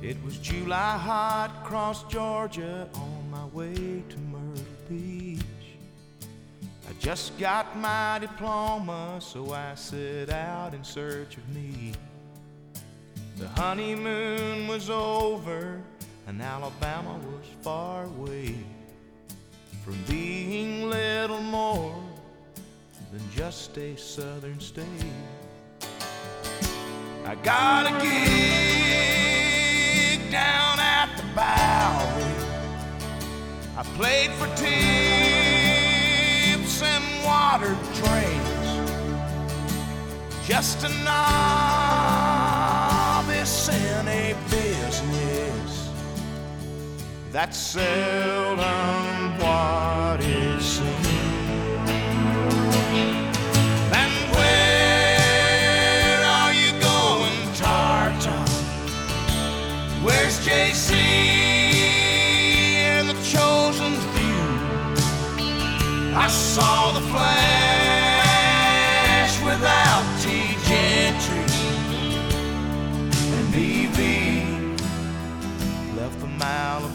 It was July hot across Georgia on my way to Myrtle Beach. I just got my diploma, so I set out in search of me. The honeymoon was over and Alabama was far away from being little more than just a southern state. I got a gig down at the Bowery. I played for tips and watered trains, just a novice in a business that's seldom what it seems. And where are you going, Tartar? Where's JC and the chosen few? I saw the Flash without T. Gentry, and Evie left for Malibu.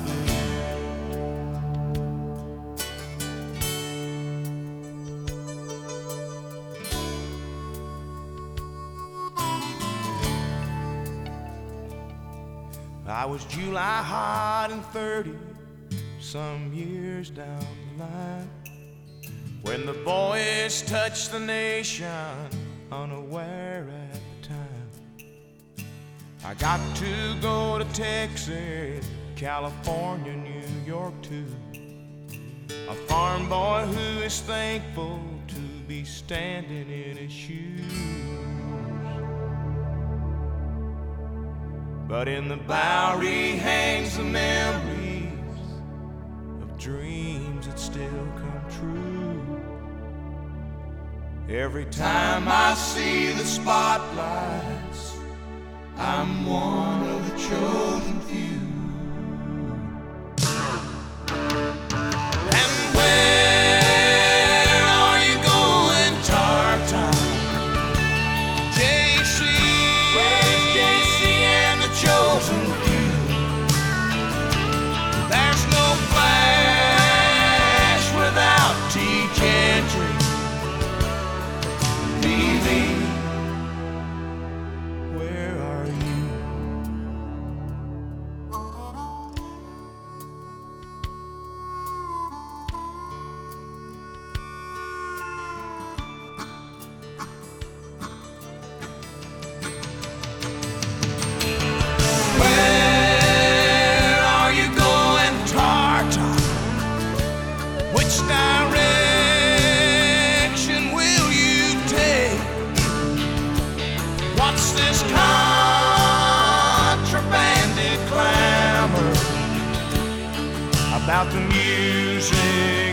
I was July hot and 30 some years down the line, when the boys touched the nation unaware at the time. I got to go to Texas, California, New York too. A farm boy who is thankful to be standing in his shoes. But in the Bowery hangs the memories of dreams that still come true. Every time I see the spotlights, I'm one of the chosen few. And where are you going, Tartar? JC, where's JC and the chosen few? There's no Flash without T. Gentry. Where are you? Where are you going, Tartar? Which direction will you take? What's this contrabanded clamor about the music